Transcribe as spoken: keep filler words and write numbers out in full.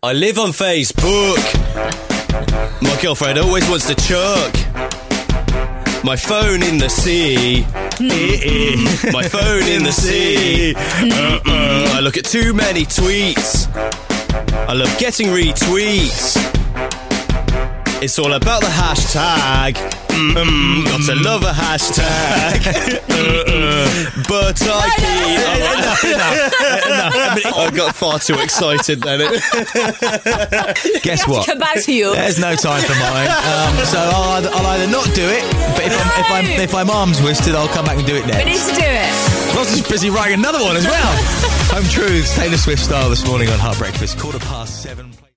I live on Facebook. My girlfriend always wants to chuck my phone in the sea. My phone in the sea. Uh-uh. I look at too many tweets. I love getting retweets. It's all about the hashtag. Mm-mm, got to love a hashtag. uh-uh. But I keep... enough, enough, enough. I got far too excited then. Guess what? Come back to you. There's no time for mine. Um, so I'll either, I'll either not do it, but if, I'm, if, I'm, if I'm arms twisted, I'll come back and do it next. We need to do it. Ross is busy writing another one as well. Home Truths, Taylor Swift style this morning on Heart Breakfast. Quarter past seven.